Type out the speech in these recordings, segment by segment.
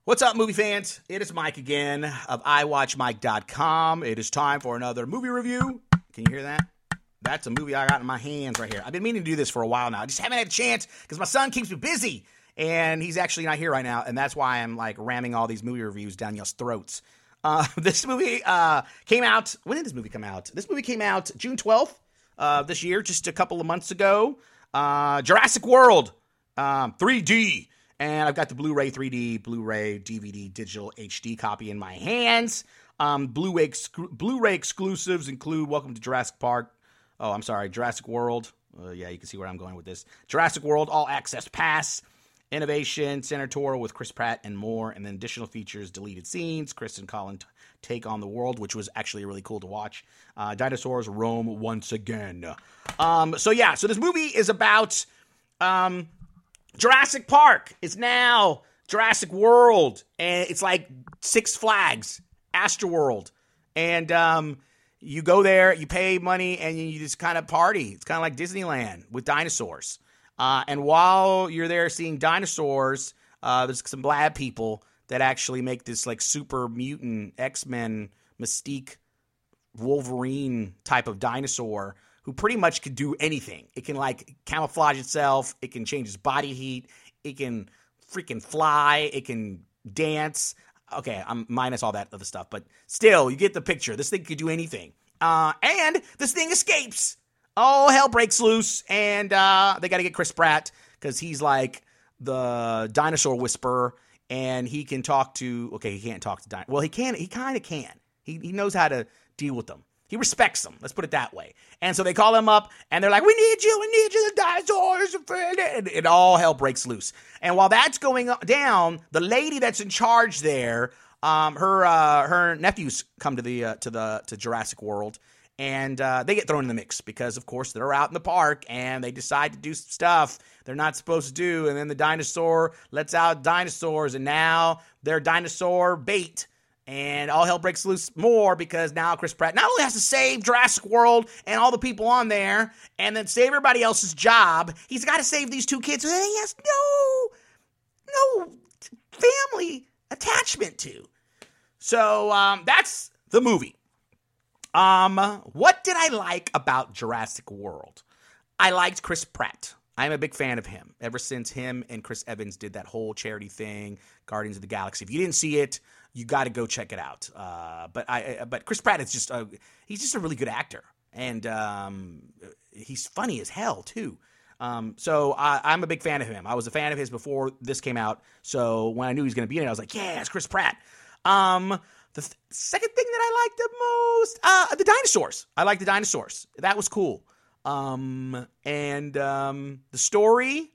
What's up, movie fans? It is Mike again of iWatchMike.com. It is time for another movie review. Can you hear that? That's a movie I got in my hands right here. I've been meaning to do this for a while now. I just haven't had a chance because my son keeps me busy. And he's actually not here right now. And that's why I'm like ramming all these movie reviews down y'all's throats. This movie came out. When did this movie come out? This movie came out June 12th this year, just a couple of months ago. Jurassic World 3D. And I've got the Blu-ray 3D, Blu-ray, DVD, digital HD copy in my hands. Blu-ray exclusives include Welcome to Jurassic Park. Oh, I'm sorry, Jurassic World. Yeah, you can see where I'm going with this. Jurassic World All Access Pass. Innovation, Senatorial with Chris Pratt and more. And then additional features, deleted scenes. Chris and Colin take on the world, which was actually really cool to watch. Dinosaurs roam once again. So this movie is about... Jurassic Park is now Jurassic World, and it's like Six Flags, Astroworld, and you go there, you pay money, and you just kind of party. It's kind of like Disneyland with dinosaurs. And while you're there seeing dinosaurs, there's some lab people that actually make this like super mutant X-Men Mystique Wolverine type of dinosaur who pretty much could do anything. It can like camouflage itself. It can change its body heat. It can freaking fly. It can dance. Okay, I'm minus all that other stuff, but still, you get the picture. This thing could do anything. And this thing escapes. Oh, hell breaks loose, and they got to get Chris Pratt because he's like the dinosaur whisperer, and he can talk to. Okay, he can't talk to dinosaurs. Well, he can. He kind of can. He knows how to deal with them. He respects them. Let's put it that way. And so they call him up, and they're like, we need you, the dinosaurs. And all hell breaks loose. And while that's going down, the lady that's in charge there, her nephews come to Jurassic World, and they get thrown in the mix because, of course, they're out in the park, and they decide to do some stuff they're not supposed to do. And then the dinosaur lets out dinosaurs, and now they're dinosaur bait. And all hell breaks loose more because now Chris Pratt not only has to save Jurassic World and all the people on there and then save everybody else's job, he's got to save these two kids who he has no family attachment to. So that's the movie. What did I like about Jurassic World? I liked Chris Pratt. I'm a big fan of him ever since him and Chris Evans did that whole charity thing, Guardians of the Galaxy. If you didn't see it, you got to go check it out. But Chris Pratt is he's just a really good actor, and he's funny as hell too. So I'm a big fan of him. I was a fan of his before this came out. So when I knew he was going to be in it, I was like, yeah, it's Chris Pratt. The second thing that I liked the most, the dinosaurs. I like the dinosaurs. That was cool. And the story,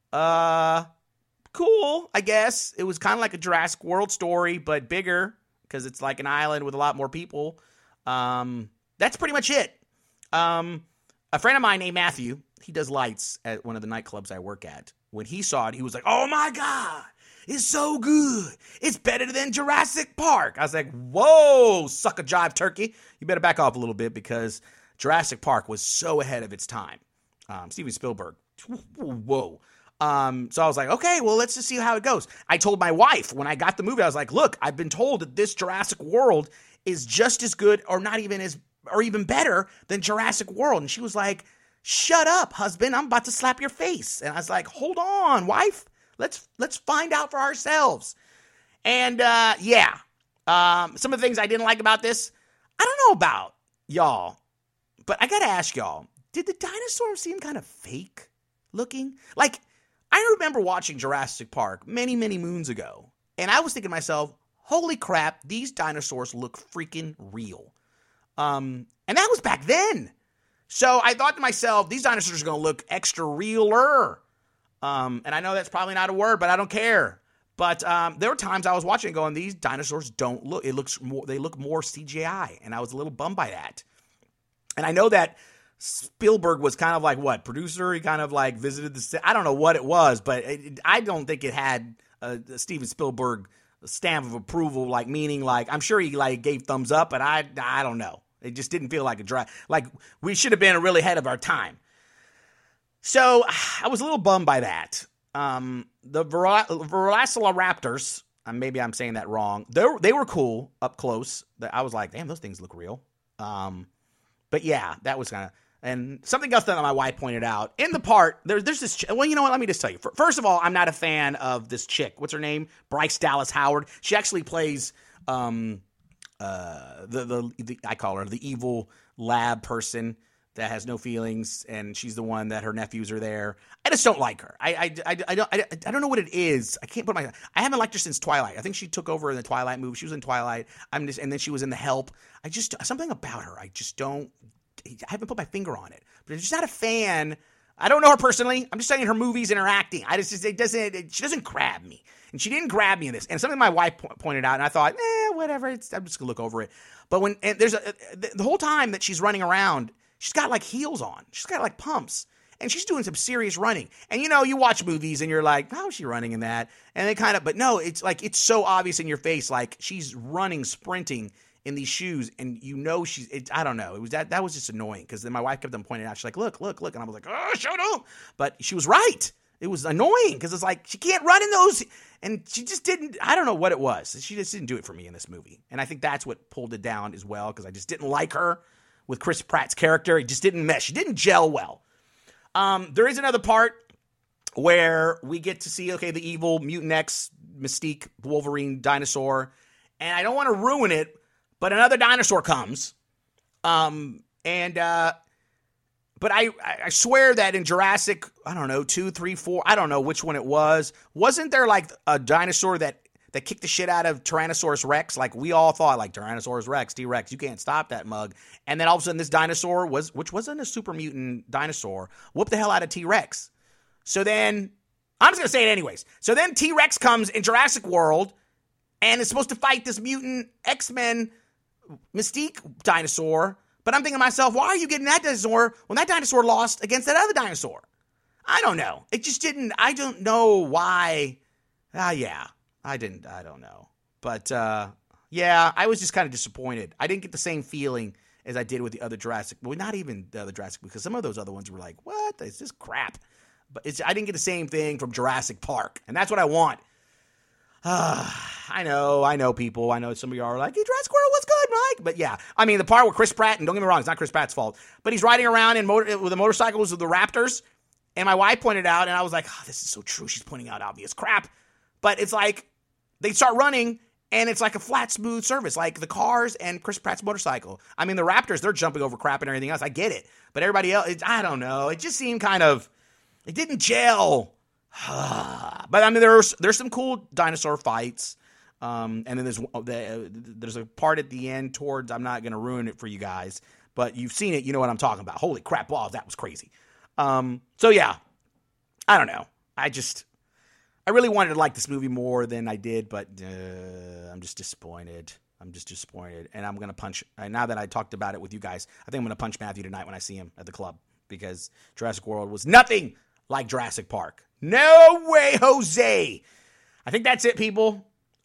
cool, I guess. It was kind of like a Jurassic World story, but bigger because it's like an island with a lot more people. That's pretty much it. A friend of mine named Matthew, he does lights at one of the nightclubs I work at. When he saw it, he was like, oh my God, it's so good. It's better than Jurassic Park. I was like, whoa, suck a jive turkey. You better back off a little bit because Jurassic Park was so ahead of its time. Steven Spielberg. Whoa. So I was like, okay, well, let's just see how it goes. I told my wife when I got the movie, I was like, look, I've been told that this Jurassic World is just as good or not even or even better than Jurassic World. And she was like, shut up, husband. I'm about to slap your face. And I was like, hold on, wife. Let's find out for ourselves. And some of the things I didn't like about this, I don't know about y'all, but I got to ask y'all, did the dinosaurs seem kind of fake looking? Like, I remember watching Jurassic Park many, many moons ago, and I was thinking to myself, holy crap, these dinosaurs look freaking real. And that was back then. So I thought to myself, these dinosaurs are going to look extra realer. And I know that's probably not a word, but I don't care. But there were times I was watching going, these dinosaurs don't look, they look more CGI. And I was a little bummed by that. And I know that Spielberg was kind of like producer? He kind of like visited the set. I don't know what it was, but I don't think it had a Steven Spielberg stamp of approval, like meaning like, I'm sure he like gave thumbs up, but I don't know. It just didn't feel like like we should have been really ahead of our time. So I was a little bummed by that. The Velociraptors Maybe I'm saying that wrong. They were cool up close. I was like, damn, those things look real. But yeah, that was kind of. And something else that my wife pointed out in the part, there's this. Well, you know what? Let me just tell you. First of all, I'm not a fan of this chick. What's her name? Bryce Dallas Howard. She actually plays I call her the evil lab person that has no feelings, and she's the one that her nephews are there. I just don't like her. I don't know what it is. I haven't liked her since Twilight. I think she took over in the Twilight movie. She was in Twilight. And then she was in The Help. Something about her. I haven't put my finger on it, but I'm just not a fan. I don't know her personally. I'm just saying her movies and her acting. She doesn't grab me, and she didn't grab me in this. And something my wife pointed out, and I thought, whatever. I'm just gonna look over it. But the whole time that she's running around, she's got like heels on. She's got like pumps, and she's doing some serious running. And you watch movies and you're like, how is she running in that? And they but no, it's like it's so obvious in your face, like she's running, sprinting in these shoes, and I don't know. It was that was just annoying, because then my wife kept on pointing out. She's like, look, and I was like, oh, shut up. But she was right. It was annoying because it's like she can't run in those, and she just didn't. I don't know what it was. She just didn't do it for me in this movie, and I think that's what pulled it down as well, because I just didn't like her with Chris Pratt's character. It just didn't mesh. It didn't gel well. There is another part where we get to see the evil Mutant X Mystique Wolverine dinosaur, and I don't want to ruin it. But another dinosaur comes, but I swear that in Jurassic, I don't know, 2, 3, 4, I don't know which one it was. Wasn't there like a dinosaur that kicked the shit out of Tyrannosaurus Rex? Like we all thought, like Tyrannosaurus Rex, T-Rex, you can't stop that mug. And then all of a sudden this dinosaur which wasn't a super mutant dinosaur, whooped the hell out of T-Rex. So then, I'm just going to say it anyways. So then T-Rex comes in Jurassic World and is supposed to fight this mutant X-Men Mystique dinosaur, but I'm thinking to myself, why are you getting that dinosaur when that dinosaur lost against that other dinosaur? I don't know. It just didn't. I don't know why. I don't know. But I was just kind of disappointed. I didn't get the same feeling as I did with the other Jurassic. Well, not even the other Jurassic, because some of those other ones were like, what? Is this crap? But I didn't get the same thing from Jurassic Park, and that's what I want. I know people. I know some of y'all are like, hey, Jurassic World was good, Mike. But yeah, I mean, the part with Chris Pratt, and don't get me wrong, it's not Chris Pratt's fault, but he's riding around with the motorcycles of the Raptors, and my wife pointed out, and I was like, oh, this is so true. She's pointing out obvious crap. But it's like, they start running, and it's like a flat, smooth surface, like the cars and Chris Pratt's motorcycle. I mean, the Raptors, they're jumping over crap and everything else. I get it. But everybody else, I don't know. It just seemed it didn't gel. But I mean, there's some cool dinosaur fights, and then there's a part at the end towards. I'm not going to ruin it for you guys, but you've seen it. You know what I'm talking about. Holy crap! Balls, that was crazy. So yeah, I don't know. I really wanted to like this movie more than I did, but I'm just disappointed. And I'm gonna punch. Now that I talked about it with you guys, I think I'm gonna punch Matthew tonight when I see him at the club, because Jurassic World was nothing like Jurassic Park. No way, Jose. I think that's it, people,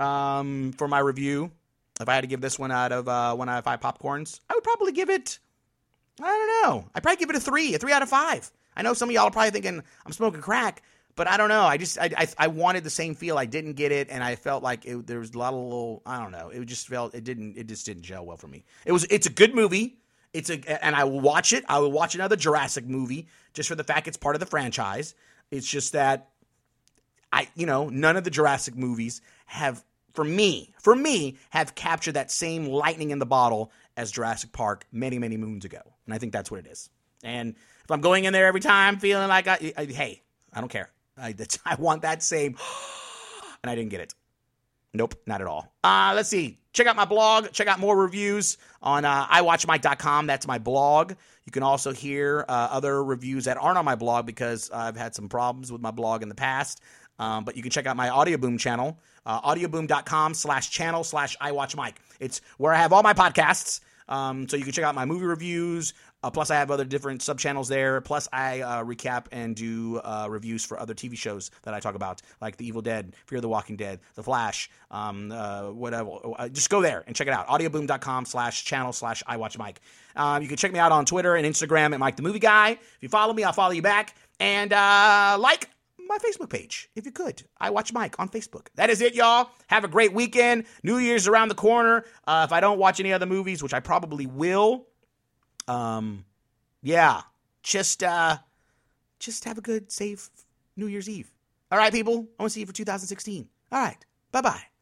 for my review. If I had to give this one out of 1 out of 5 popcorns, I would probably give it, I don't know. I'd probably give it a 3 out of 5. I know some of y'all are probably thinking I'm smoking crack, but I don't know. I wanted the same feel. I didn't get it, and I felt like there was a lot of little, I don't know. It just didn't gel well for me. It's a good movie. And I will watch it. I will watch another Jurassic movie just for the fact it's part of the franchise. It's just that none of the Jurassic movies have, for me, have captured that same lightning in the bottle as Jurassic Park many, many moons ago. And I think that's what it is. And if I'm going in there every time feeling like hey, I don't care. I want that same, and I didn't get it. Nope, not at all. Let's see. Check out my blog. Check out more reviews on iwatchmike.com. That's my blog. You can also hear other reviews that aren't on my blog, because I've had some problems with my blog in the past. But you can check out my Audioboom channel, audioboom.com/channel/iwatchmike. It's where I have all my podcasts. So you can check out my movie reviews. Plus, I have other different sub-channels there. Plus, I recap and do reviews for other TV shows that I talk about, like The Evil Dead, Fear the Walking Dead, The Flash, whatever. Just go there and check it out. audioboom.com/channel/iwatchmike. You can check me out on Twitter and Instagram at Mike the Movie Guy. If you follow me, I'll follow you back. And like my Facebook page, if you could. I Watch Mike on Facebook. That is it, y'all. Have a great weekend. New Year's around the corner. If I don't watch any other movies, which I probably will, yeah, just have a good, safe New Year's Eve. All right, people. I want to see you for 2016. All right. Bye-bye.